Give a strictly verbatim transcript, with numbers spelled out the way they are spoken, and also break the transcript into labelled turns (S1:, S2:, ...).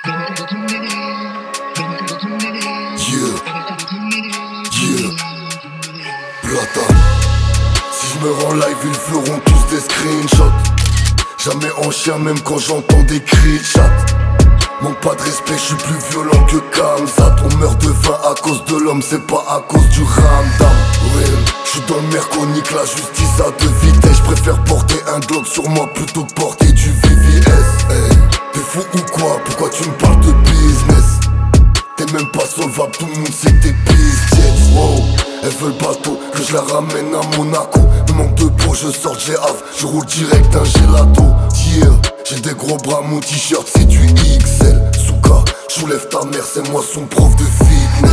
S1: Yeah, yeah, Plata. Si je me rends live, ils feront tous des screenshots. Jamais en chien, même quand j'entends des cris de chat. Manque pas de respect, je suis plus violent que Kamzat. On meurt de faim à cause de l'homme, c'est pas à cause du ramdam. Ouais, je suis dans le merconique, la justice à deux vitesses. Je préfère porter un Glock sur moi plutôt que porter du V V S. Hey, t'es fou ou quoi? Pourquoi tu me parles de business? T'es même pas solvable, tout le monde sait que t'es pisse. Wow, elle veut le bateau, que je la ramène à Monaco. Me manque de peau, je sors de G-Have, je roule direct un gelato. Yeah, j'ai des gros bras, mon t-shirt c'est du X L. Souka, j'soulève ta mère, c'est moi son prof de fitness.